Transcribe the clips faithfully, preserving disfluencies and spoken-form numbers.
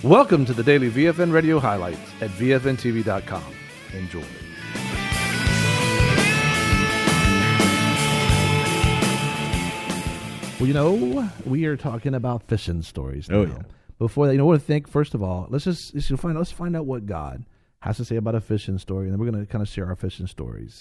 Welcome to the daily V F N Radio highlights at V F N T V dot com. Enjoy. Well, you know, we are talking about fishing stories now. Oh, yeah. Before that, you know what to think? First of all, let's just let's just find let's find out what God has to say about a fishing story, and then we're going to kind of share our fishing stories.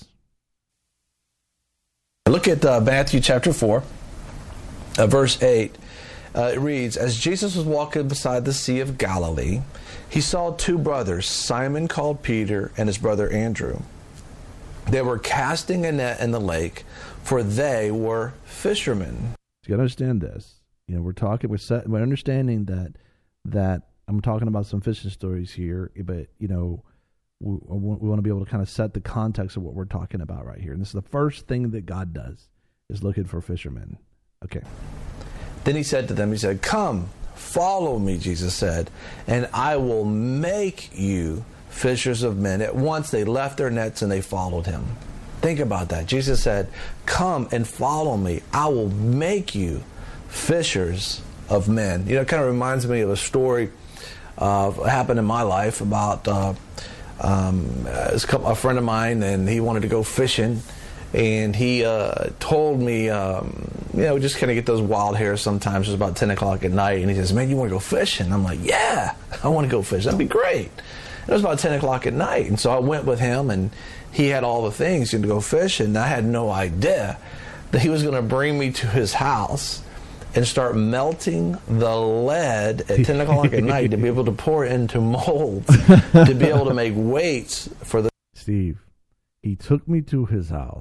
Look at uh, Matthew chapter four, uh, verse eight. Uh, it reads, "As Jesus was walking beside the Sea of Galilee, he saw two brothers, Simon called Peter and his brother Andrew. They were casting a net in the lake, for they were fishermen." You got to understand this. You know, we're talking, we're, set, we're understanding that that I'm talking about some fishing stories here, but you know, we, we want to be able to kind of set the context of what we're talking about right here. And this is the first thing that God does is looking for fishermen. Okay. Then he said to them, he said, "Come, follow me," Jesus said, "and I will make you fishers of men." At once they left their nets and they followed him. Think about that. Jesus said, "Come and follow me. I will make you fishers of men." You know, it kind of reminds me of a story uh, happened in my life about uh, um, a friend of mine, and he wanted to go fishing. And he uh, told me, um, you know, just kind of get those wild hairs sometimes. It was about ten o'clock at night. And he says, "Man, you want to go fishing?" I'm like, "Yeah, I want to go fishing. That'd be great." It was about ten o'clock at night. And so I went with him, and he had all the things to go fishing. And I had no idea that he was going to bring me to his house and start melting the lead at ten o'clock at night to be able to pour it into molds, to be able to make weights for the... Steve, he took me to his house,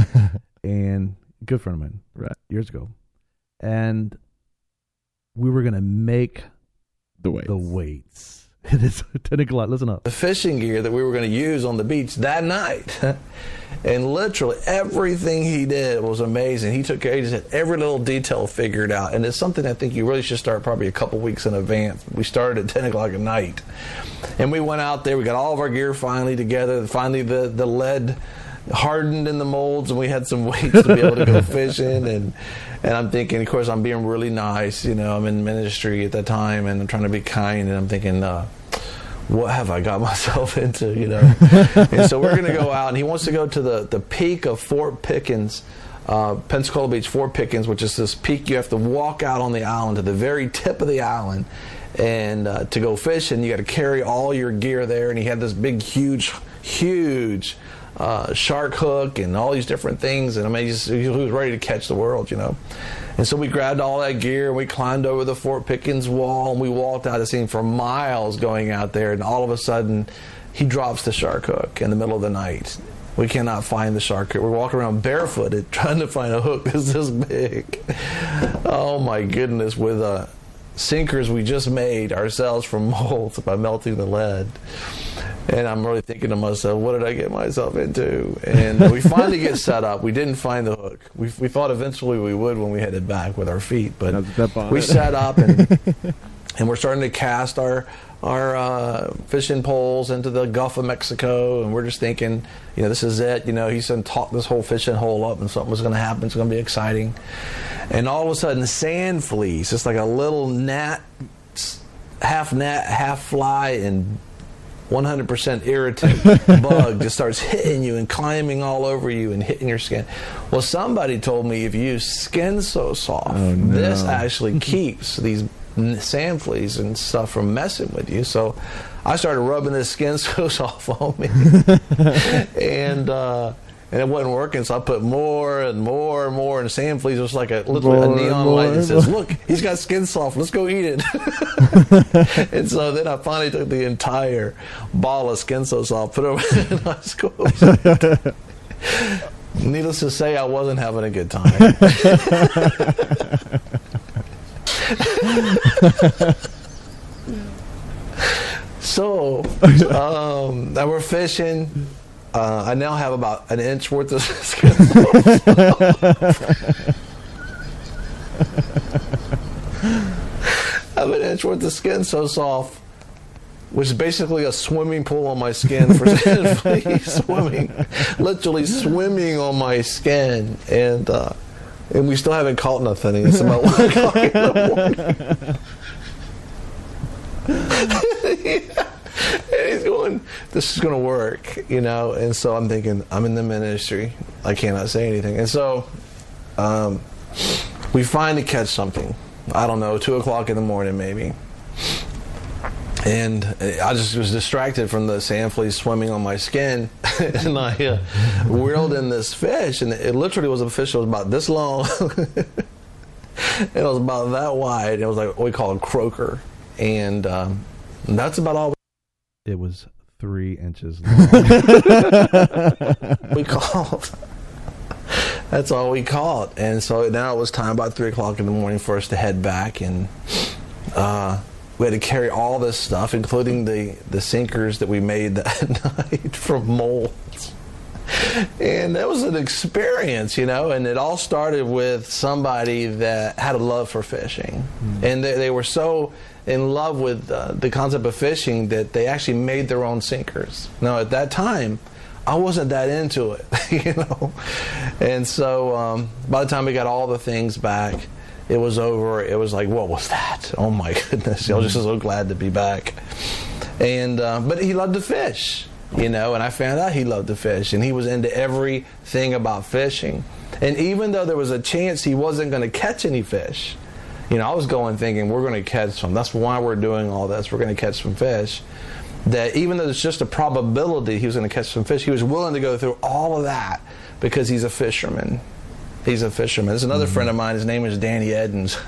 and good friend of mine, right, years ago, and we were going to make the weights. The weights. It is ten o'clock. Listen up. The fishing gear that we were going to use on the beach that night. And literally everything he did was amazing. He took care, he just had every little detail figured out. And it's something I think you really should start probably a couple weeks in advance. We started at ten o'clock at night. And we went out there. We got all of our gear finally together. Finally, the, the lead hardened in the molds, and we had some weights to be able to go fishing. And and I'm thinking, of course, I'm being really nice. You know, I'm in ministry at that time, and I'm trying to be kind. And I'm thinking, uh, what have I got myself into, you know? And so we're going to go out, and he wants to go to the, the peak of Fort Pickens, uh, Pensacola Beach, Fort Pickens, which is this peak you have to walk out on the island to the very tip of the island, and uh, to go fishing, you got to carry all your gear there. And he had this big, huge, huge uh, shark hook and all these different things, and I mean, he, just, he was ready to catch the world, you know? And so we grabbed all that gear, and we climbed over the Fort Pickens wall, and we walked out, it seemed, for miles going out there, and all of a sudden, he drops the shark hook in the middle of the night. We cannot find the shark hook. We're walking around barefooted trying to find a hook that's this big. Oh my goodness, with uh, sinkers we just made ourselves from molds by melting the lead. And I'm really thinking to myself, what did I get myself into? And we finally get set up. We didn't find the hook. We we thought eventually we would when we headed back with our feet. But we set up, and and we're starting to cast our our uh, fishing poles into the Gulf of Mexico. And we're just thinking, you know, this is it. You know, he's going to talk this whole fishing hole up, and something was going to happen. It's going to be exciting. And all of a sudden, sand fleas, just like a little gnat, half gnat, half fly, and one hundred percent irritant bug just starts hitting you and climbing all over you and hitting your skin. Well, somebody told me if you use Skin So Soft, oh, no. this actually keeps these sand fleas and stuff from messing with you. So I started rubbing this Skin So Soft on me, and uh, and it wasn't working. So I put more and more and more, and sand fleas was like a literally more, a neon light that says, "Look, he's got Skin Soft. Let's go eat it." And so then I finally took the entire bottle of Skin So Soft, put it over in my school. Needless to say, I wasn't having a good time. So, um, now we're fishing. Uh, I now have about an inch worth of Skin I have an inch worth of Skin So Soft, which is basically a swimming pool on my skin for swimming, literally swimming on my skin, and uh, and we still haven't caught nothing. It's about one o'clock in the morning. yeah. And he's going, this is going to work, you know. And so I'm thinking, I'm in the ministry. I cannot say anything. And so um, we finally catch something. I don't know, two o'clock in the morning maybe. And I just was distracted from the sand fleas swimming on my skin. And I uh, whirled in this fish. And it literally was a fish that was about this long. It was about that wide. It was like what we call a croaker. And um, that's about all. It was three inches long. We called. That's all we called. And so now it was time, about three o'clock in the morning, for us to head back. And uh, we had to carry all this stuff, including the, the sinkers that we made that night from molds. And that was an experience, you know. And it all started with somebody that had a love for fishing. Mm. And they, they were so in love with uh, the concept of fishing that they actually made their own sinkers. Now, at that time, I wasn't that into it, you know. And so um, by the time we got all the things back, it was over. It was like, what was that? Oh, my goodness. I was just so glad to be back. And uh, but he loved to fish, you know, and I found out he loved to fish. And he was into everything about fishing. And even though there was a chance he wasn't going to catch any fish, you know, I was going thinking, we're going to catch some. That's why we're doing all this. We're going to catch some fish. That even though there's just a probability he was going to catch some fish, he was willing to go through all of that because he's a fisherman. He's a fisherman. There's another mm-hmm. friend of mine. His name is Danny Edens.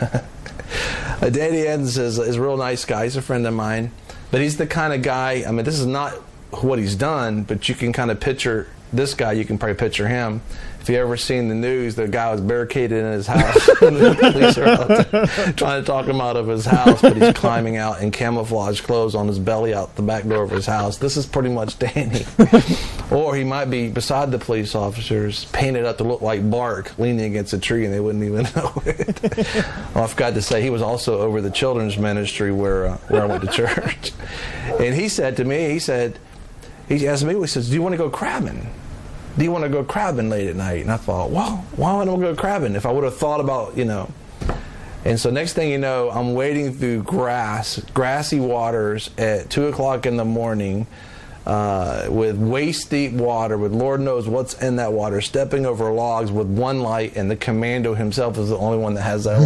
Danny Edens is, is a real nice guy. He's a friend of mine. But he's the kind of guy, I mean, this is not what he's done, but you can kind of picture this guy. You can probably picture him. If you ever seen the news, the guy was barricaded in his house. And the police are out there trying to talk him out of his house, but he's climbing out in camouflage clothes on his belly out the back door of his house. This is pretty much Danny. Or he might be beside the police officers, painted up to look like bark, leaning against a tree, and they wouldn't even know it. Well, I forgot to say, he was also over the children's ministry where uh, where I went to church. And he said to me, he said, he asked me, he says, do you want to go crabbing? Do you want to go crabbing late at night? And I thought, well, why would I go crabbing if I would have thought about, you know. And so next thing you know, I'm wading through grass, grassy waters at two o'clock in the morning uh, with waist-deep water, with Lord knows what's in that water, stepping over logs with one light, and the commando himself is the only one that has that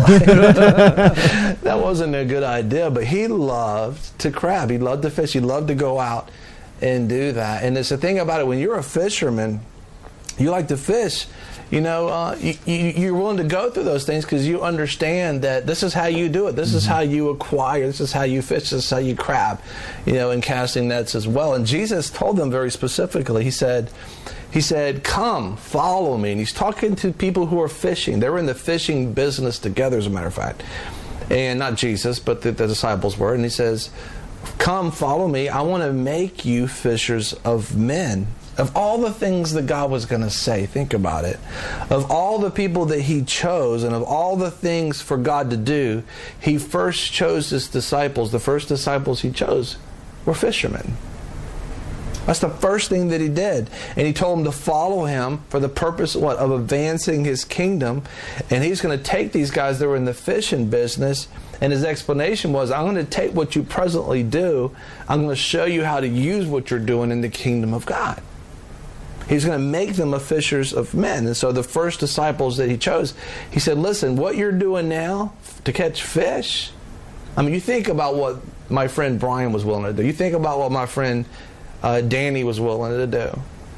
light. That wasn't a good idea, but he loved to crab. He loved to fish. He loved to go out and do that. And it's the thing about it, when you're a fisherman, you like to fish, you know, uh, you, you, you're willing to go through those things because you understand that this is how you do it. This mm-hmm. is how you acquire. This is how you fish. This is how you crab, you know, and casting nets as well. And Jesus told them very specifically, he said, he said, come, follow me. And he's talking to people who are fishing. They were in the fishing business together, as a matter of fact. And not Jesus, but the, the disciples were. And he says, come, follow me. I want to make you fishers of men. Of all the things that God was going to say, think about it. Of all the people that he chose and of all the things for God to do, he first chose his disciples. The first disciples he chose were fishermen. That's the first thing that he did. And he told them to follow him for the purpose what, of advancing his kingdom. And he's going to take these guys that were in the fishing business. And his explanation was, I'm going to take what you presently do. I'm going to show you how to use what you're doing in the kingdom of God. He's going to make them a fishers of men. And so the first disciples that he chose, he said, listen, what you're doing now to catch fish, I mean, you think about what my friend Brian was willing to do. You think about what my friend uh, Danny was willing to do.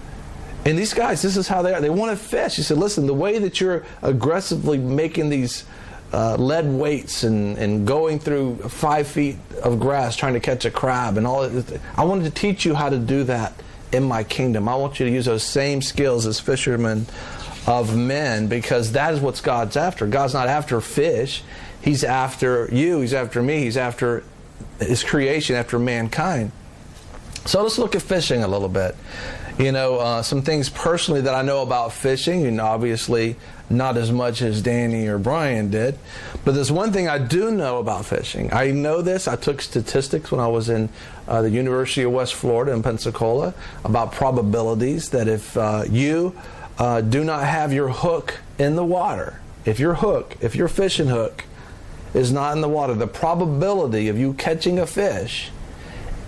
And these guys, this is how they are. They want to fish. He said, listen, the way that you're aggressively making these uh, lead weights and, and going through five feet of grass trying to catch a crab and all that, I wanted to teach you how to do that in my kingdom. I want you to use those same skills as fishermen of men, because that is what God's after. God's not after fish. He's after you. He's after me. He's after his creation, after mankind. So let's look at fishing a little bit. You know, uh, some things personally that I know about fishing, and obviously not as much as Danny or Brian did. But there's one thing I do know about fishing. I know this. I took statistics when I was in uh, the University of West Florida in Pensacola about probabilities that if uh, you uh, do not have your hook in the water, if your hook, if your fishing hook is not in the water, the probability of you catching a fish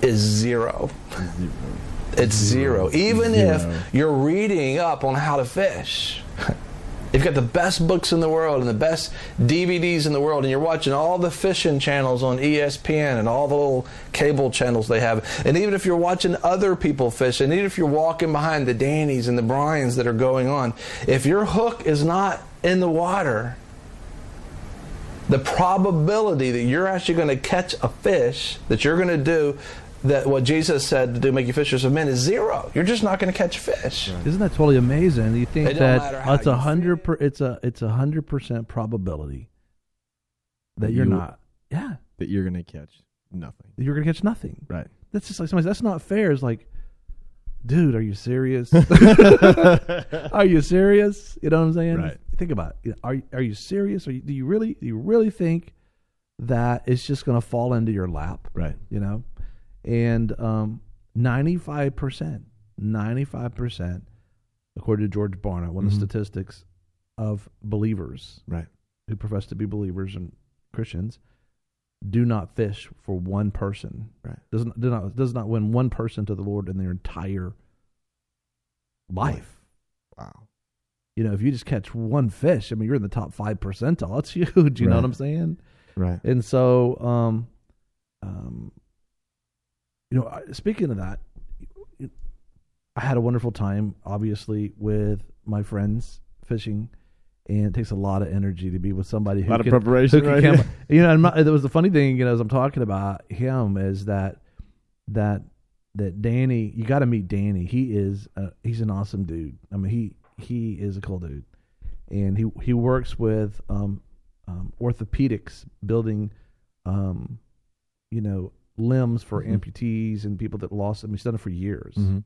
is zero. It's zero. Even Zero. if you're reading up on how to fish. You've got the best books in the world and the best D V Ds in the world, and you're watching all the fishing channels on E S P N and all the little cable channels they have. And even if you're watching other people fish, and even if you're walking behind the Dannys and the Bryans that are going on, if your hook is not in the water, the probability that you're actually going to catch a fish, that you're going to do that what Jesus said to do, make you fishers of men, is zero. You're just not going to catch fish. Right. Isn't that totally amazing? You think It don't that matter how it's a you hundred per, it's a it's a hundred percent probability that you're You- not. Yeah, That you're going to catch nothing. you're gonna catch nothing. Right. That's just like somebody. That's not fair. It's like, dude, are you serious? Are you serious? You know what I'm saying? Right. Think about it. Are are you serious? Are you, do you really do you really think that it's just gonna fall into your lap? Right. You know, and um, ninety-five percent, ninety-five percent, according to George Barna, one of Mhm. the statistics of believers Right. who profess to be believers and Christians do not fish for one person. Right. Does not, do not does not win one person to the Lord in their entire life. Wow. You know, if you just catch one fish, I mean, you're in the top five percentile. That's huge. You know Right. what I'm saying? Right. And so, um, um, you know, I- speaking of that, I had a wonderful time, obviously, with my friends fishing, and it takes a lot of energy to be with somebody who A lot can, of preparation, who can right? come- you know, and my, there was the funny thing, you know, as I'm talking about him, is that that that Danny, you got to meet Danny. He is uh, he's an awesome dude. I mean, he he is a cool dude, and he he works with um, um, orthopedics, building, um, you know, limbs for Mhm. amputees and people that lost them. He's done it for years. Mhm.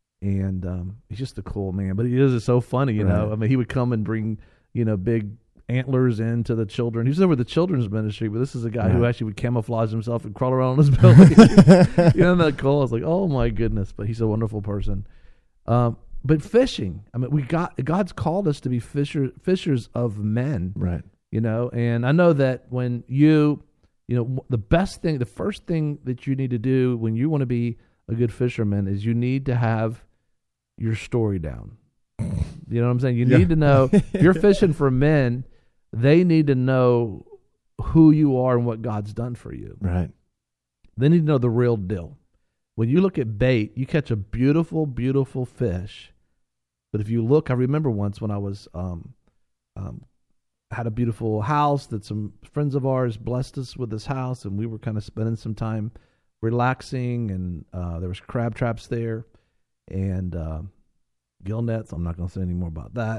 And um, he's just a cool man. But he is so funny, you know. Right. I mean, he would come and bring, you know, big antlers into the children. He was over the children's ministry, but this is a guy who Right. actually would camouflage himself and crawl around on his belly. You know, that cool. I was like, oh my goodness. But he's a wonderful person. Um, but fishing, I mean, we got God's called us to be fisher, fishers of men. Right. You know, and I know that when you, you know, the best thing, the first thing that you need to do when you want to be a good fisherman is you need to have your story down. You know what I'm saying? You Yeah. need to know, if you're fishing for men, they need to know who you are and what God's done for you. Right. They need to know the real deal. When you look at bait, you catch a beautiful, beautiful fish. But if you look, I remember once when I was, um, um, had a beautiful house that some friends of ours blessed us with this house, and we were kind of spending some time relaxing, and uh, there was crab traps there and uh, gill nets. I'm not going to say any more about that.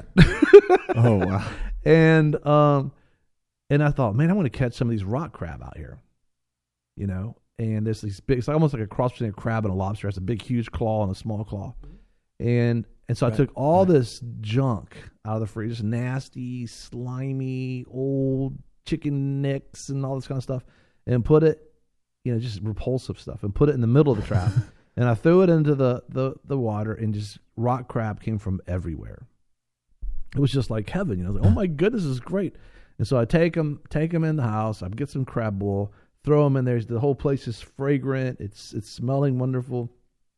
Oh, wow. And um, and I thought, man, I want to catch some of these rock crab out here, you know. And there's these big, it's almost like a cross between a crab and a lobster. It has a big, huge claw and a small claw. And and so Right, I took all right. this junk out of the freezer, just nasty, slimy, old chicken necks and all this kind of stuff, and put it, you know, just repulsive stuff, and put it in the middle of the trap. And I threw it into the, the, the water, and just rock crab came from everywhere. It was just like heaven, you know. I was like, oh my goodness, this is great. And so I take them, take them in the house. I get some crab boil, throw them in there. The whole place is fragrant. It's it's smelling wonderful.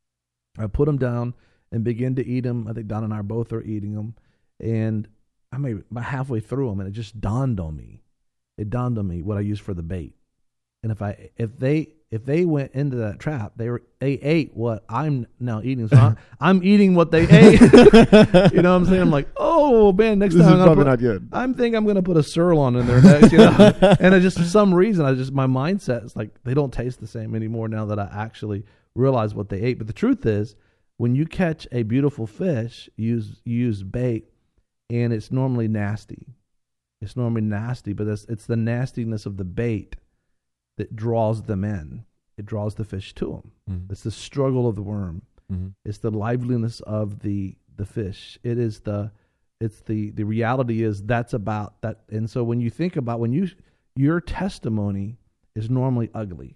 I put them down and begin to eat them. I think Don and I both are eating them. And I maybe about halfway through them, and it just dawned on me. It dawned on me what I used for the bait. And if I if they if they went into that trap, they were they ate what I'm now eating. So I'm, I'm eating what they ate. You know what I'm saying? I'm like, oh man, next This time is I'm gonna probably put, not good. I'm think I'm gonna put a sirloin in there next. You know? And I just for some reason I just my mindset is like they don't taste the same anymore now that I actually realize what they ate. But the truth is, when you catch a beautiful fish, you use you use bait, and it's normally nasty. It's normally nasty, but it's it's the nastiness of the bait that draws them in. It draws the fish to them. Mhm. It's the struggle of the worm. Mhm. It's the liveliness of the the fish. It is the it's the the reality is that's about that. And so when you think about when you your testimony is normally ugly.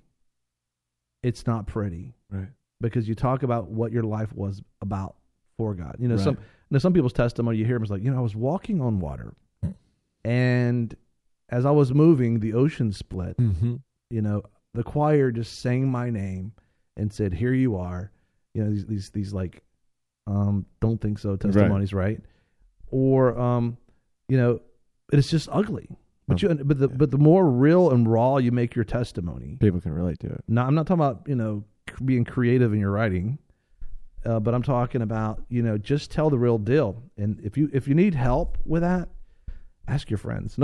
It's not pretty Right. because you talk about what your life was about for God. You know, Right. some you know, some people's testimony you hear them is like, you know, I was walking on water, and as I was moving, the ocean split. Mm-hmm. You know, the choir just sang my name, and said, "Here you are," you know, these these, these like, um, don't think so testimonies, right? right? Or, um, you know, it's just ugly. But you, but the but the more real and raw you make your testimony, people can relate to it. Now, I'm not talking about, you know, being creative in your writing, uh, but I'm talking about, you know, just tell the real deal. And if you if you need help with that, ask your friends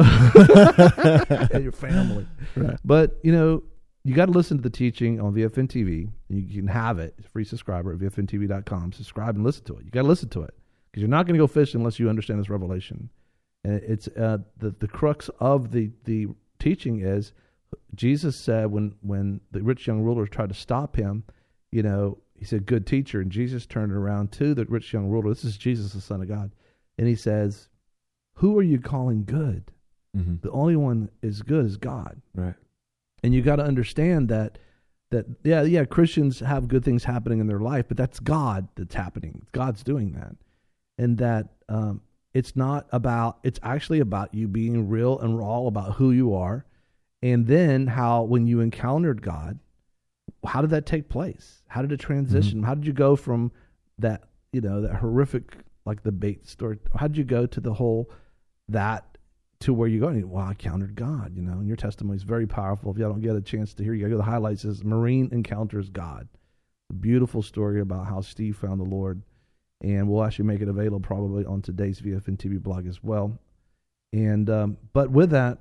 and your family. Right. But, you know, you got to listen to the teaching on V F N T V. You can have it. It's a free subscriber at V F N T V dot com. Subscribe and listen to it. You got to listen to it because you're not going to go fishing unless you understand this revelation. And it's uh, the the crux of the, the teaching is Jesus said when, when the rich young ruler tried to stop him, you know, he said, "Good teacher." And Jesus turned around to the rich young ruler. This is Jesus, the Son of God. And he says, "Who are you calling good? Mm-hmm. The only one is good is God." Right. And you got to understand that, that yeah, yeah, Christians have good things happening in their life, but that's God that's happening. God's doing that. And that um, it's not about, it's actually about you being real and raw about who you are. And then how, when you encountered God, how did that take place? How did it transition? Mm-hmm. How did you go from that, you know, that horrific, like the bait story? How did you go to the whole, that, to where you go? And, well, I encountered God, you know, and your testimony is very powerful. If y'all don't get a chance to hear, you got to go to the highlights. Is Marine encounters God. A beautiful story about how Steve found the Lord. And we'll actually make it available probably on today's V F N T V blog as well. And, um, but with that,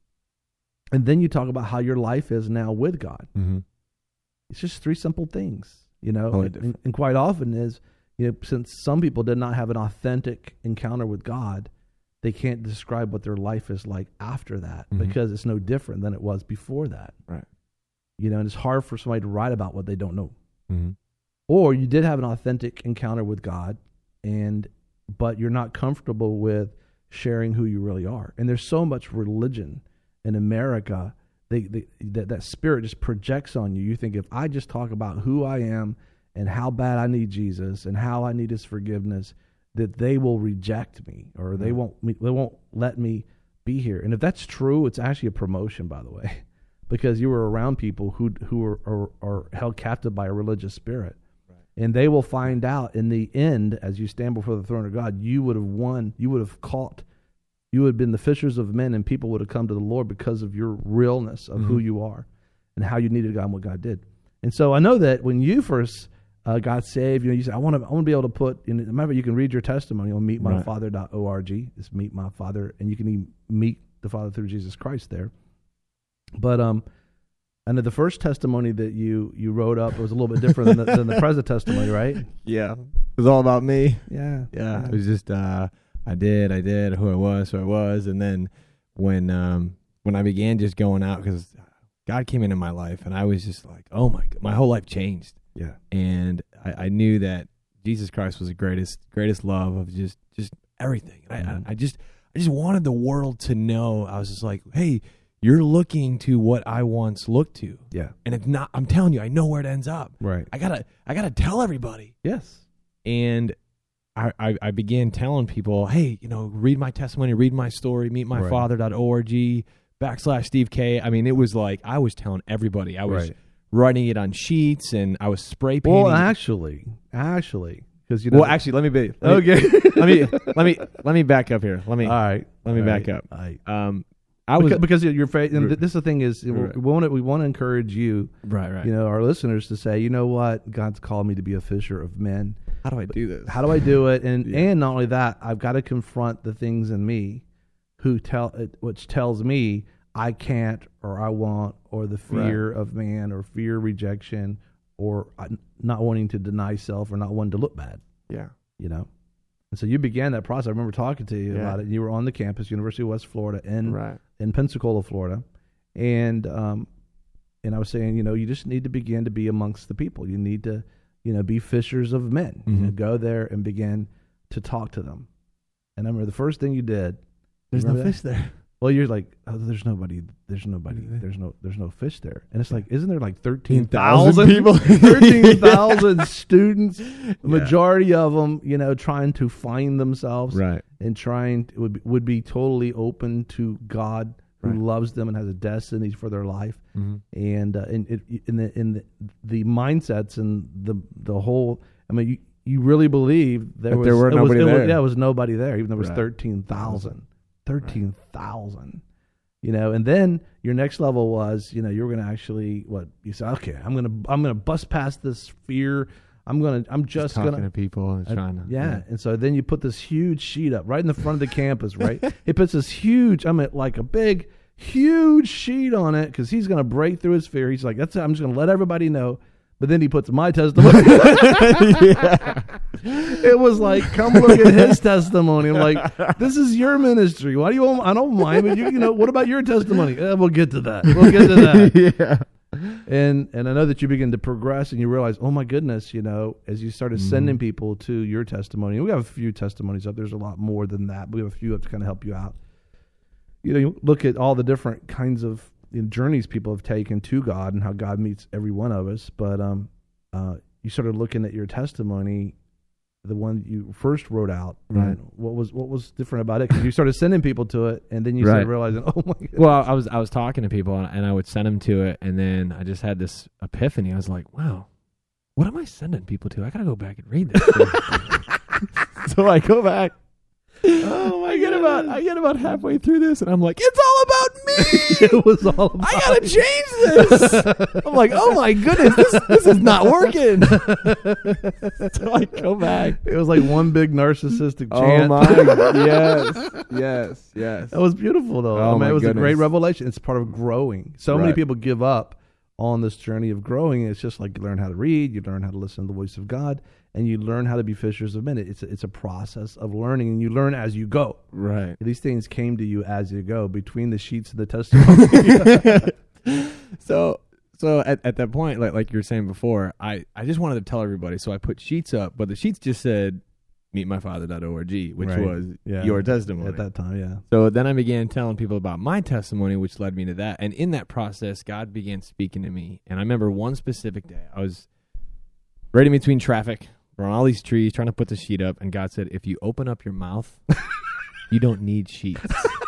and then you talk about how your life is now with God. Mm-hmm. It's just three simple things, you know, Totally and, and, and quite often is, you know, since some people did not have an authentic encounter with God, they can't describe what their life is like after that mm-hmm. because it's no different than it was before that. Right. You know, and it's hard for somebody to write about what they don't know. Mm-hmm. Or you did have an authentic encounter with God, and but you're not comfortable with sharing who you really are. And there's so much religion in America, they, they, that, that spirit just projects on you. You think, if I just talk about who I am and how bad I need Jesus and how I need his forgiveness, that they will reject me, or they won't they won't let me be here. And if that's true, it's actually a promotion, by the way, because you were around people who who are, are, are held captive by a religious spirit. Right. And they will find out in the end, as you stand before the throne of God, you would have won, you would have caught, you would have been the fishers of men, and people would have come to the Lord because of your realness of mm-hmm. who you are and how you needed God and what God did. And so I know that when you first Uh, got saved, you know, you say, I want to I want to be able to put in, remember, you can read your testimony on meet my father dot org. It's Meet My Father, and you can even meet the Father through Jesus Christ there. But um, and the first testimony that you, you wrote up was a little bit different than, the, than the present testimony, right? Yeah. It was all about me. Yeah. Yeah. yeah. It was just, uh, I did, I did, who I was, who I was. And then when, um, when I began just going out, because God came into my life, and I was just like, oh my God, my whole life changed. Yeah. And I, I knew that Jesus Christ was the greatest, greatest love of just, just everything. And mm-hmm. I, I just, I just wanted the world to know. I was just like, hey, you're looking to what I once looked to. Yeah. And it's not, I'm telling you, I know where it ends up. Right. I gotta, I gotta tell everybody. Yes. And I, I, I began telling people, hey, you know, read my testimony, read my story, meet my father dot org backslash Steve K. I mean, it was like, I was telling everybody. I was right. writing it on sheets, and I was spray painting. Well, actually, actually, because you know. Well, actually, let me be. Let okay. Me, let me let me let me back up here. Let me. All right. Let me All back right. up. All right. Um, I was because, because you're fa- and this is the thing is right. we want to we want to encourage you, right, right. You know, our listeners to say, you know what, God's called me to be a fisher of men. How do I do this? How do I do it? And yeah. and not only that, I've got to confront the things in me, who tell which tells me I can't, or I won't, or the fear right. of man, or fear of rejection, or not wanting to deny self, or not wanting to look bad. Yeah. You know? And so you began that process. I remember talking to you yeah. about it. You were on the campus, University of West Florida, in, right. in Pensacola, Florida. And um, and I was saying, you know, you just need to begin to be amongst the people. You need to, you know, be fishers of men. Mm-hmm. You know, go there and begin to talk to them. And I remember the first thing you did. There's no that? fish there. Well, you're like, oh, there's nobody, there's nobody, there's no, there's no fish there, and it's like, isn't there like thirteen thousand people, thirteen thousand students, the yeah. majority of them, you know, trying to find themselves, right, and trying to, would be, would be totally open to God who Right. loves them and has a destiny for their life. Mm-hmm. And uh, in, in in the in the, the mindsets and the the whole. I mean, you, you really believe there That was there were it nobody was, it there. Was, yeah, it was nobody there, even though there was Right. thirteen thousand. Thirteen thousand. You know, and then your next level was, you know, you were going to actually what you said. Okay, I'm gonna I'm gonna bust past this fear. I'm gonna I'm just, Just talking gonna to people and uh, trying to yeah. And so then you put this huge sheet up right in the front of the campus, right? It puts this huge, I mean, like a big, huge sheet on it because he's going to break through his fear. He's like, that's it. I'm just going to let everybody know. But then he puts my testimony. yeah. It was like, come look at his testimony. I'm like, this is your ministry. Why do you? Want, I don't mind, but you, you know, what about your testimony? Eh, we'll get to that. We'll get to that. yeah. And and I know that you begin to progress and you realize, oh my goodness, you know, as you started Mm-hmm. sending people to your testimony, and we have a few testimonies up. There's a lot more than that, but we have a few up to kind of help you out. You know, you look at all the different kinds of you know, journeys people have taken to God and how God meets every one of us. But um, uh, you started looking at your testimony, the one you first wrote out. Right. And what was what was different about it? Because you started sending people to it, and then you Right. started realizing, oh my goodness. Well, I was I was talking to people and, and I would send them to it, and then I just had this epiphany. I was like, wow, what am I sending people to? I gotta go back and read this. So I go back. Oh my I get about goodness. I get about halfway through this, and I'm like, it's all about me. It was all about I gotta change this. I'm like, oh my goodness, this this is not working. So I go back. It was like one big narcissistic Oh chant. my, yes, yes, yes. That was beautiful, though. Oh I mean, my it was a great goodness. revelation. It's part of growing. So many Right. people give up on this journey of growing. It's just like you learn how to read, you learn how to listen to the voice of God, and you learn how to be fishers of men. It's a, it's a process of learning, and you learn as you go. Right. These things came to you as you go, between the sheets of the testimony. So so at, at that point, like like you were saying before, I, I just wanted to tell everybody. So I put sheets up, but the sheets just said meet my father dot org, which Right. was Yeah. your testimony. At that time, yeah. So then I began telling people about my testimony, which led me to that. And in that process, God began speaking to me. And I remember one specific day, I was right in between traffic. We're on all these trees trying to put the sheet up. And God said, if you open up your mouth, you don't need sheets.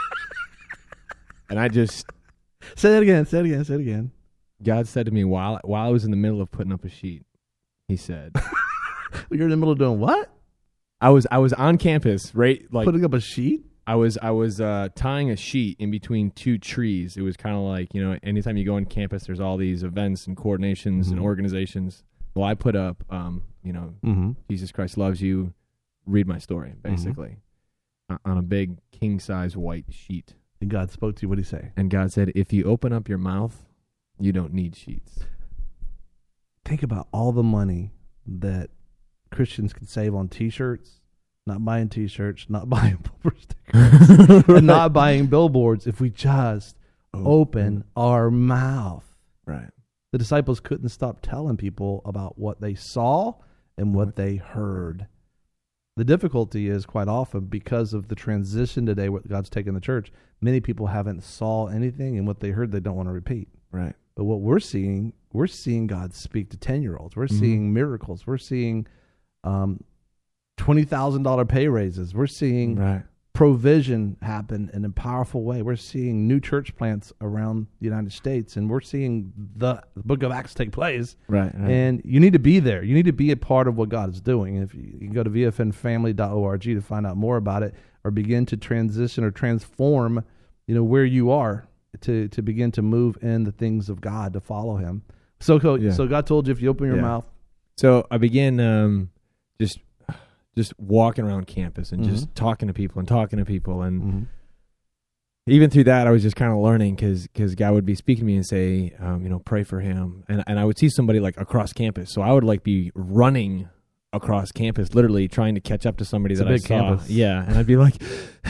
And I just, Say it again. Say it again. Say it again. God said to me while while I was in the middle of putting up a sheet, he said, You're in the middle of doing what? I was I was on campus, right? Like Putting up a sheet? I was I was uh, tying a sheet in between two trees. It was kind of like, you know, anytime you go on campus, there's all these events and coordinations Mhm. and organizations. Well, I put up, um, you know, Mm-hmm. Jesus Christ loves you. Read my story, basically, uh, on a big king size white sheet. And God spoke to you. What did he say? And God said, if you open up your mouth, you don't need sheets. Think about all the money that Christians can save on T-shirts, not buying T-shirts, not buying bumper stickers, and not buying billboards if we just open our mouth. Right. The disciples couldn't stop telling people about what they saw and what they heard. The difficulty is quite often because of the transition today, what God's taken the church, many people haven't saw anything, and what they heard they don't want to repeat. Right. But what we're seeing, we're seeing God speak to ten-year-olds. We're Mhm. seeing miracles. We're seeing um, twenty thousand dollars pay raises. We're seeing Right. provision happen in a powerful way. We're seeing new church plants around the United States, and we're seeing the book of Acts take place. Right. right. And you need to be there. You need to be a part of what God is doing. And if you, you can go to v f n family dot org to find out more about it, or begin to transition or transform, you know, where you are to to begin to move in the things of God, to follow Him. So, so, Yeah. so God told you, if you open your Yeah. mouth, So I began um, just just walking around campus and Mhm. just talking to people and talking to people. And mm-hmm. even through that, I was just kind of learning because God would be speaking to me and say, um, you know, pray for him. And, and I would see somebody like across campus. So I would like be running across campus, literally trying to catch up to somebody It's a that I big saw. campus. Yeah. And I'd be like,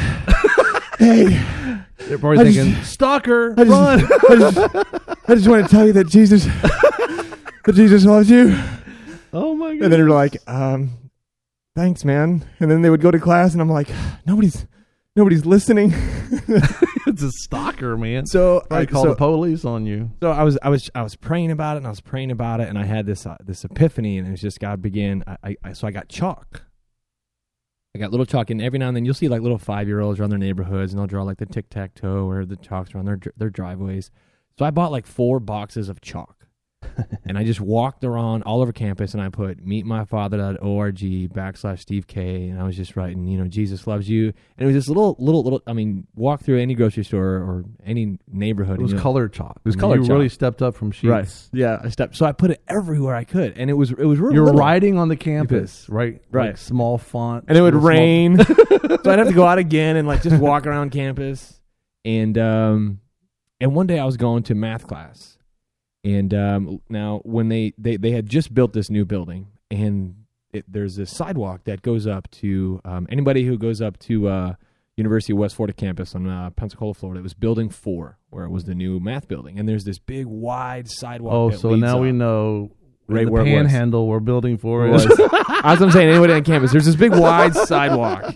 hey, They're probably I thinking, just- stalker, I just, run. I just, I just want to tell you that Jesus, that Jesus loves you. Oh, my God. And then they're like, um, thanks, man. And then they would go to class, and I'm like, nobody's, nobody's listening. It's a stalker, man. So I I call so, the police on you. so I was, I was, I was praying about it, and I was praying about it, and I had this, uh, this epiphany, and it was just God began. I, I, I so I got chalk. I got little chalk, and every now and then you'll see like little five-year-olds around their neighborhoods, and they'll draw like the tic-tac-toe or the chalks around their their driveways. So I bought like four boxes of chalk. And I just walked around all over campus, and I put meet my father dot org backslash Steve K, and I was just writing, you know, Jesus loves you. And it was this little, little, little, I mean, walk through any grocery store or any neighborhood. It was you know, colored chalk. It was I mean, colored you chalk. really stepped up from sheets. Right. Yeah, I stepped. So I put it everywhere I could, and it was, it was really You're little. writing on the campus, right? Right. Like small font. And it would small- rain. So I'd have to go out again and like just walk around campus. And, um, and one day I was going to math class. And um, now, when they, they, they had just built this new building, and it, there's this sidewalk that goes up to um, anybody who goes up to uh, University of West Florida campus on uh, Pensacola, Florida. It was Building Four, where it was the new math building, and there's this big, wide sidewalk. Oh, that so leads now up. we know Right the where it was. panhandle we're building for was. is. As I'm saying, anybody on campus, there's this big, wide sidewalk.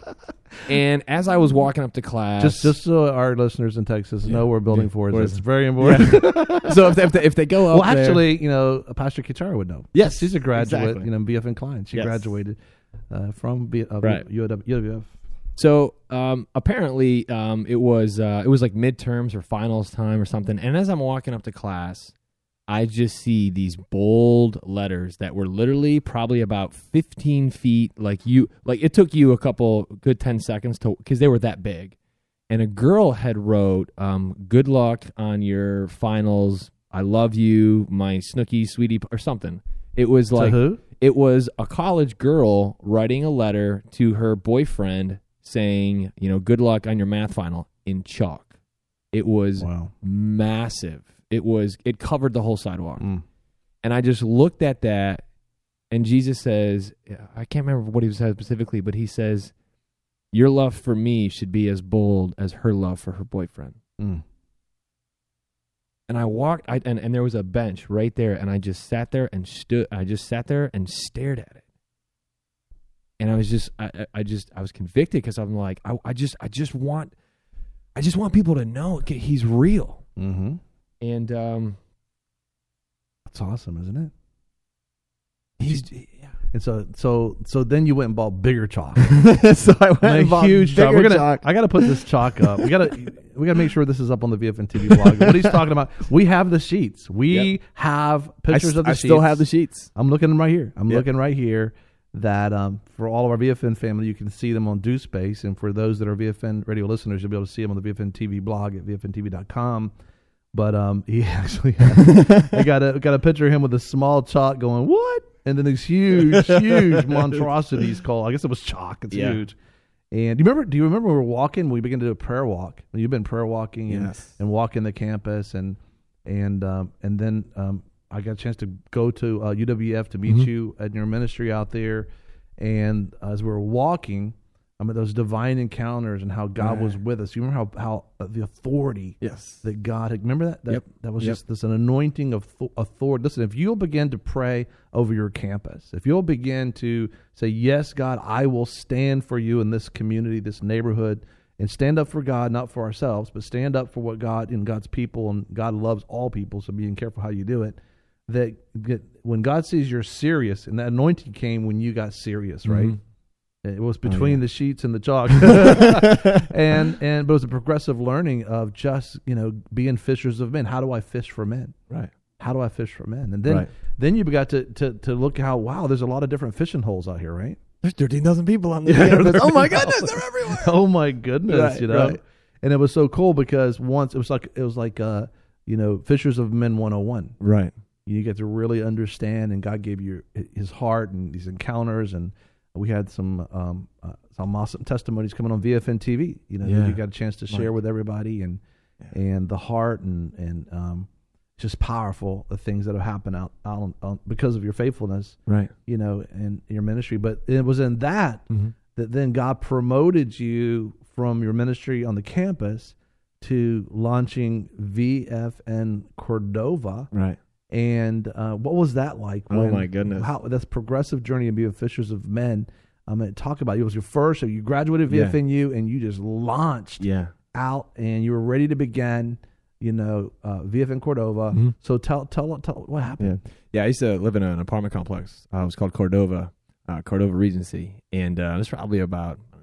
And as I was walking up to class, Just, just so our listeners in Texas Yeah. know we're building Yeah. for Where it. is It's it? very important. so if they, if they, if they go up, Well, there- actually, you know, Pastor Kitara would know. Yes, She's a graduate, exactly. you know, B F N Klein. She Yes. graduated uh, from B- uh, Right. U W F. So um, apparently, um, it was uh, it was like midterms or finals time or something. And as I'm walking up to class, I just see these bold letters that were literally probably about fifteen feet. Like you, like it took you a couple good ten seconds to because they were that big. And a girl had wrote, um, "Good luck on your finals. I love you, my Snooky sweetie," or something. It was like to who? it was a college girl writing a letter to her boyfriend saying, you know, good luck on your math final in chalk. It was Wow. massive. It was, it covered the whole sidewalk. Mm. And I just looked at that, and Jesus says, I can't remember what he said specifically, but he says, your love for me should be as bold as her love for her boyfriend. Mm. And I walked, I, and, and there was a bench right there, and I just sat there and stood, I just sat there and stared at it. And I was just, I, I- I just, I was convicted because I'm like, I, I just, I just want, I just want people to know okay, he's real. Mm-hmm. And um, That's awesome, isn't it? he's, yeah. And so, so, so then you went and bought bigger chalk. So I went Like and bought huge chalk. bigger We're gonna. chalk. I got to put this chalk up. We got to. We got to make sure this is up on the V F N T V blog. What he's talking about. We have the sheets. We Yep. have I, pictures s- of the I sheets. still have the sheets. I'm looking right here. I'm Yep. looking right here. That um, for all of our V F N family, you can see them on Do Space, and for those that are V F N radio listeners, you'll be able to see them on the V F N T V blog at V F N T V dot com. But um, he actually had, I got a got a picture of him with a small chalk going what, and then these huge, huge monstrosities called. I guess it was chalk. It's Yeah. huge. And do you remember? Do you remember we were walking? We began to do a prayer walk. You've been prayer walking and, Yes. and walking the campus, and and um, and then um, I got a chance to go to uh, U W F to meet Mhm. you at your ministry out there. And as we were walking, I mean those divine encounters and how God was Right. with us. You remember how how uh, the authority Yes. that God had. Remember that? That, Yep. that was Yep. just this an anointing of th- authority. Listen, if you'll begin to pray over your campus, if you'll begin to say, yes, God, I will stand for you in this community, this neighborhood, and stand up for God, not for ourselves, but stand up for what God and God's people, and God loves all people, so being careful how you do it, that that when God sees you're serious, and that anointing came when you got serious, right? Mhm. It was between yeah. the sheets and the chalk, and and but it was a progressive learning of just you know being fishers of men. How do I fish for men? Right. How do I fish for men? And then Right. then you got to, to to look how wow, there's a lot of different fishing holes out here, right? There's thirteen thousand people on the Yeah, campus. there Oh my you go. goodness, they're everywhere. Oh my goodness, Right, you know. right. And it was so cool because once it was like it was like uh you know Fishers of Men one oh one. Right. You get to really understand, and God gave you His heart and these encounters, and we had some um, uh, some awesome testimonies coming on V F N T V. You know, that Yeah. you got a chance to share Right. with everybody, and Yeah. and the heart, and and um, just powerful the things that have happened out, out on, on, because of your faithfulness. Right. You know, and your ministry. But it was in that Mm-hmm. that then God promoted you from your ministry on the campus to launching V F N Cordova. Right. And uh, what was that like? Oh, my goodness. How this progressive journey of being fishers of men. I'm going to talk about it. It was your first. So you graduated Yeah. V F N U and you just launched Yeah. out, and you were ready to begin. You know, uh, V F N Cordova. Mhm. So tell tell tell what happened. Yeah. Yeah. I used to live in an apartment complex. Uh, it was called Cordova, uh, Cordova Regency, and uh, it was probably about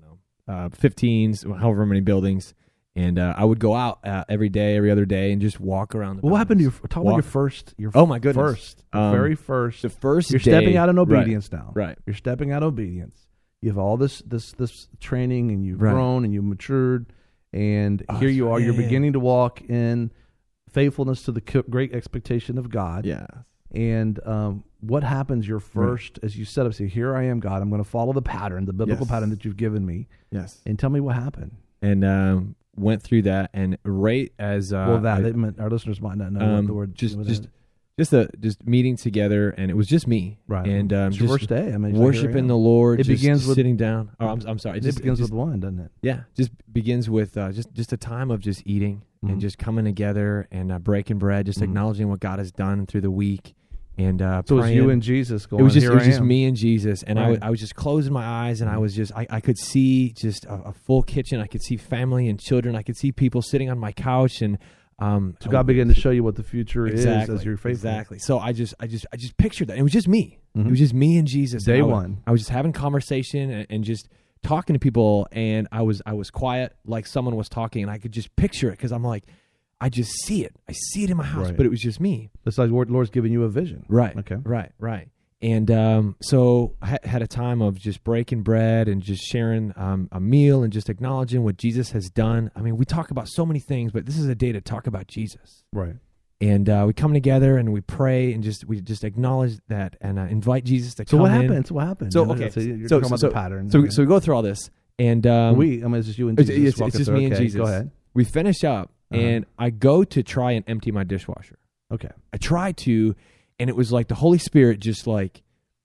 uh, fifteens, however many buildings. And uh, I would go out uh, every day, every other day, and just walk around the Well, what happened to your, buildings. talk Walk- about your first, your Oh, my goodness. first, the Um, very first. The first You're day- stepping out in right, obedience now. Right. You're stepping out in obedience. You have all this, this, this training, and you've Right. grown and you've matured, and Oh, here that's you right. are. Yeah, You're yeah. beginning to walk in faithfulness to the c- great expectation of God. Yeah. And um, what happens your first, as you set up, say, here I am, God, I'm going to follow the pattern, the biblical Yes. pattern that you've given me. Yes. And tell me what happened. And um, went through that, and right as uh, well, that, I- they meant, our listeners might not know um, what the word just what just that- just a just meeting together, and it was just me. right. And um, it's your just first day. I mean, it's like, here I worshiping am. the Lord. It just begins with- sitting down. Oh, I'm I'm sorry. It just, begins just, with one, doesn't it? yeah, just begins with uh, just just a time of just eating Mhm. and just coming together and uh, breaking bread, just Mhm. acknowledging what God has done through the week, and uh, So it was praying. you and Jesus going, It was just here it was I just am. me and Jesus, and I, Right. w- I was just closing my eyes, and I Mhm. was just I, I could see just a, a full kitchen. I could see family and children. I could see people sitting on my couch, and um, So God began to show you what the future exactly, is as you're faithful. exactly. So I just I just I just pictured that. It was just me. Mhm. It was just me and Jesus. Day And I wa- one. I was just having conversation and, and just talking to people, and I was I was quiet like someone was talking, and I could just picture it because I'm like, I just see it. I see it in my house, Right. but it was just me. It's like the Lord's giving you a vision. Right. Okay. Right. Right. And um, so I ha- had a time of just breaking bread and just sharing um, a meal and just acknowledging what Jesus has done. I mean, we talk about so many things, but this is a day to talk about Jesus. Right. And uh, we come together and we pray and just we just acknowledge that and uh, invite Jesus to So come what in. happened? So what happened? So, You know, okay, So you're so- talking about so- the pattern. So Okay. so we go through all this, and um, we. I mean, it's just you and it's, Jesus. it's, it's walking just through. me and Okay, Jesus. Go ahead. We finish up, Uh-huh. and I go to try and empty my dishwasher. Okay. I tried to, and it was like the Holy Spirit just like,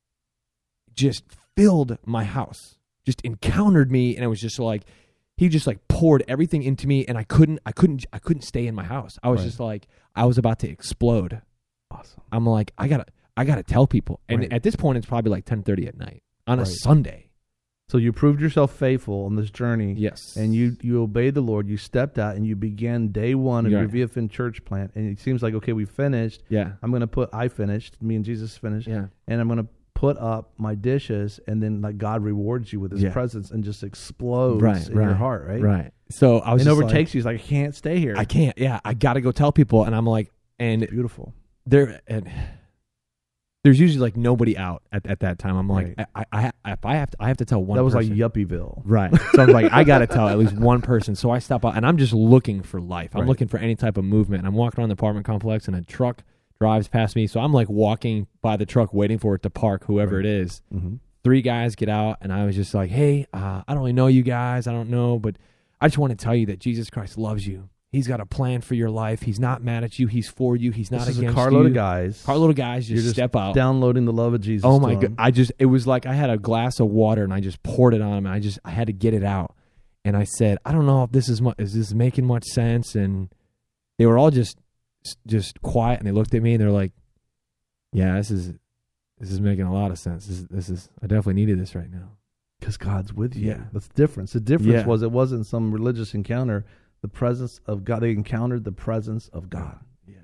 just filled my house, just encountered me, and it was just like, he just like poured everything into me, and I couldn't, I couldn't, I couldn't stay in my house. I was Right. just like, I was about to explode. Awesome. I'm like, I gotta, I gotta tell people. And Right. at this point, it's probably like ten thirty at night on a Right. Sunday. So you proved yourself faithful on this journey. Yes, And you, you obeyed the Lord. You stepped out and you began day one of Right. your V F N church plant. And it seems like, okay, we finished. yeah, I'm going to put, I finished, me and Jesus finished. yeah, And I'm going to put up my dishes. And then like God rewards you with his Yeah. presence and just explodes Right, in your right, heart, right? right. So I was And just overtakes like, you. He's like, I can't stay here. I can't. Yeah, I gotta go tell people, and I'm like, and Beautiful. there and there's usually like nobody out at, at that time. I'm like, Right. I, I, I, if I have to, I have to tell one. That was person. like Yuppieville. Right. So I'm like, I got to tell at least one person. So I stop out, and I'm just looking for life. I'm Right. looking for any type of movement. I'm walking around the apartment complex, and a truck drives past me. So I'm like walking by the truck, waiting for it to park, whoever Right. it is. Mm-hmm. Three guys get out, and I was just like, hey, uh, I don't really know you guys. I don't know, but I just want to tell you that Jesus Christ loves you. He's got a plan for your life. He's not mad at you. He's for you. He's not This is against a carload you. of guys. Carload of guys You're just, just step out. Downloading the love of Jesus. Oh to my them. god! I just it was like I had a glass of water and I just poured it on him. And I just I had to get it out, and I said, I don't know if this is mu- is this making much sense. And they were all just just quiet, and they looked at me and they're like, yeah, this is this is making a lot of sense. This is, this is I definitely needed this right now. Because God's with you. Yeah. That's the difference. The difference Yeah. was it wasn't some religious encounter. The presence of God. They encountered the presence of God. Yeah,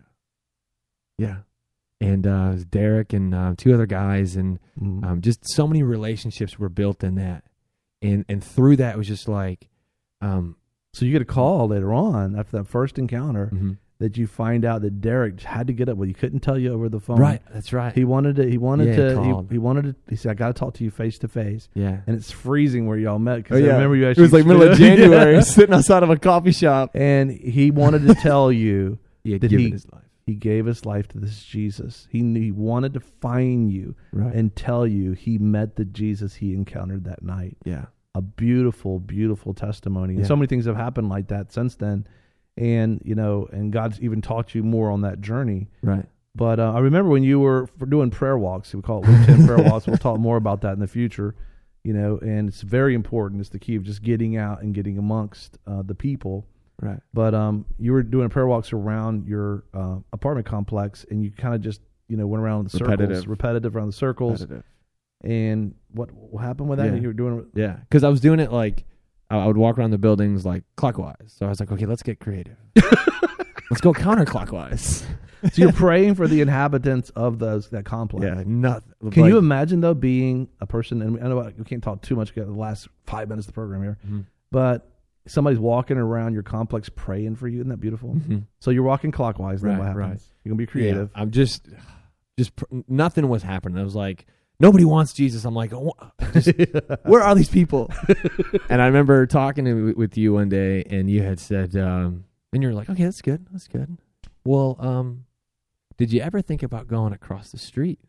yeah. And uh, it was Derek and uh, two other guys, and Mhm. um, just so many relationships were built in that, and and through that it was just like, um, so you get a call later on after that first encounter mhm. that you find out that Derek had to get up. Well, he couldn't tell you over the phone. right, that's right. He wanted to. He wanted Yeah, he to. called. He, he wanted to. He said, "I got to talk to you face to face." yeah. And it's freezing where y'all met Oh, because I yeah. remember you It actually. was like middle of January, Yeah. sitting outside of a coffee shop. And he wanted to tell you He had Did given he- his life. he gave his life to this Jesus. He knew, he wanted to find you Right. and tell you he met the Jesus he encountered that night. yeah. A beautiful, beautiful testimony. And Yeah. so many things have happened like that since then. And, you know, and God's even taught you more on that journey. Right. But uh, I remember when you were for doing prayer walks, we call it Luke ten prayer walks. We'll talk more about that in the future, you know, and it's very important. It's the key of just getting out and getting amongst uh, the people. Right. But um, you were doing prayer walks around your uh, apartment complex, and you kind of just, you know, went around the circles, Repetitive. repetitive around the circles. Repetitive. And what what happened with that? Yeah. You were doing Yeah. Because I was doing it like, I I would walk around the buildings like clockwise. So I was like, okay, let's get creative. Let's go counterclockwise. So you're praying for the inhabitants of those that complex. Yeah, nothing. Can like, you imagine though being a person? And I know we can't talk too much about the last five minutes of the program here, mm-hmm. but somebody's walking around your complex praying for you. Isn't that beautiful? Mm-hmm. So you're walking clockwise. Then Right, what happens? right. You're gonna be creative. Yeah, I'm just, just pr- nothing was happening. I was like, nobody wants Jesus. I'm like, oh, just, where are these people? And I remember talking to, with you one day, and you had said, um, and you're like, okay, that's good, that's good. Well, um, did you ever think about going across the street?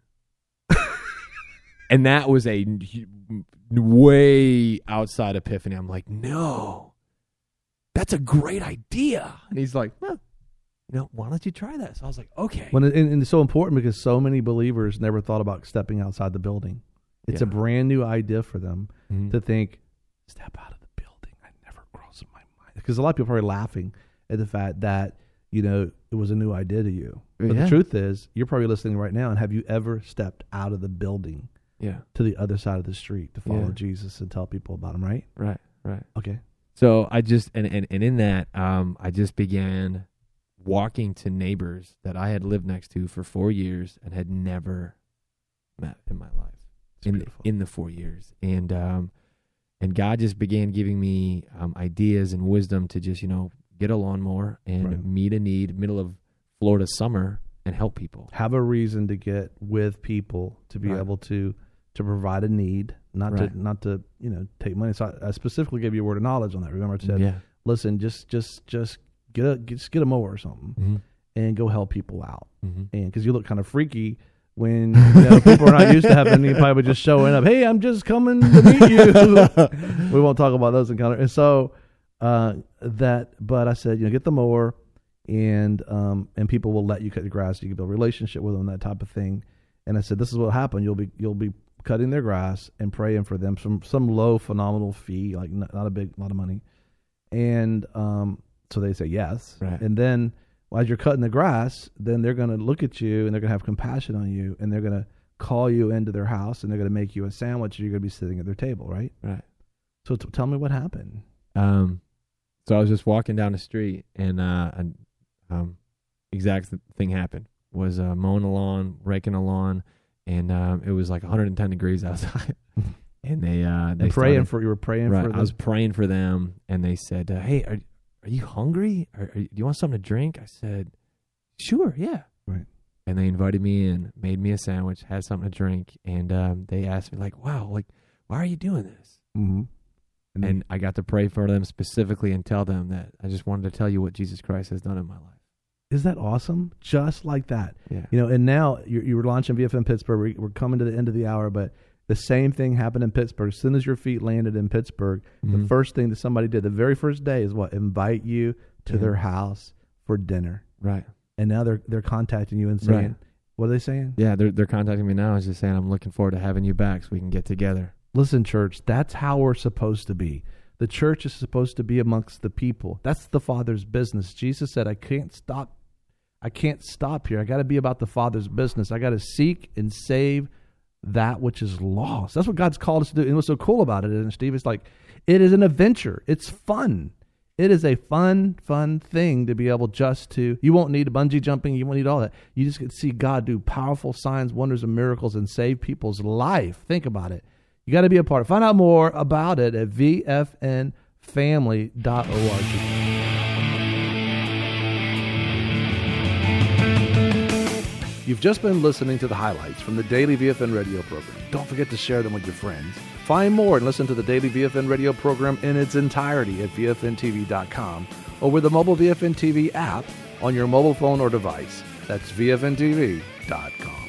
And that was a way outside epiphany. I'm like, no, that's a great idea. And he's like, well, you know, why don't you try that? So I was like, okay. When it, and it's so important because so many believers never thought about stepping outside the building. It's Yeah. a brand new idea for them Mhm. to think, step out of the building. I never crossed my mind. Because a lot of people are probably laughing at the fact that, you know, it was a new idea to you. But Yeah. the truth is, you're probably listening right now, and have you ever stepped out of the building Yeah, to the other side of the street to follow Yeah. Jesus and tell people about him, right? right, right. Okay. So I just, and, and, and in that, um, I just began walking to neighbors that I had lived next to for four years and had never met in my life. It's in beautiful. the, in the four years, and um, and God just began giving me um, ideas and wisdom to just, you know, get a lawnmower and Right. meet a need middle of Florida summer and help people. Have a reason to get with people to be Right. able to to provide a need, not Right. to not to you know take money. So I, I specifically gave you a word of knowledge on that. Remember, I said, Yeah. listen, just just just get a just get a mower or something Mm-hmm. and go help people out. Mm-hmm. And because you look kind of freaky when you know, people are not used to having anybody just showing up. Hey, I'm just coming to meet you. We won't talk about those encounters. And so uh, that, but I said, you know, get the mower, and um, and people will let you cut the grass. You can build a relationship with them, that type of thing. And I said, this is what happened. You'll be you'll be cutting their grass and praying for them, some some low phenomenal fee, like not, not a big lot of money. And um, so they say yes. Right. And then as you're cutting the grass, then they're going to look at you and they're going to have compassion on you, and they're going to call you into their house, and they're going to make you a sandwich, and you're going to be sitting at their table, right? Right. So t- tell me what happened. Um, so I was just walking down the street, and uh, and um, exact th- thing happened. Was uh, mowing the lawn, raking the lawn, and um, it was like one hundred ten degrees outside. And they uh, they And praying started- for you were praying right. for them. I was praying for them, and they said, uh, "Hey, are are you hungry? Are, are you, do you want something to drink?" I said, "Sure, yeah." Right. And they invited me in, made me a sandwich, had something to drink, and um, they asked me like, "Wow, like, why are you doing this?" Mm-hmm. And, And I got to pray for them specifically and tell them that I just wanted to tell you what Jesus Christ has done in my life. is that awesome? Just like that. Yeah. You know, and now you're, you were launching V F M Pittsburgh. We're, we're coming to the end of the hour, but the same thing happened in Pittsburgh. As soon as your feet landed in Pittsburgh, Mhm. the first thing that somebody did, the very first day, is what? Invite you to Yeah. their house for dinner. Right. And now they're they're contacting you and saying, Right. what are they saying? Yeah, they're they're contacting me now. I was just saying I'm looking forward to having you back so we can get together. Listen, church, that's how we're supposed to be. The church is supposed to be amongst the people. That's the Father's business. Jesus said, I can't stop. I can't stop here. I got to be about the Father's business. I got to seek and save that which is lost. That's what God's called us to do. And what's so cool about it, and Steve, it's like, it is an adventure. It's fun. It is a fun, fun thing to be able just to, you won't need bungee jumping. You won't need all that. You just get to see God do powerful signs, wonders, and miracles and save people's life. Think about it. You got to be a part. Find out more about it at v f n family dot org. You've just been listening to the highlights from the Daily V F N radio program. Don't forget to share them with your friends. Find more and listen to the Daily V F N radio program in its entirety at v f n t v dot com or with the mobile V F N T V app on your mobile phone or device. That's v f n t v dot com.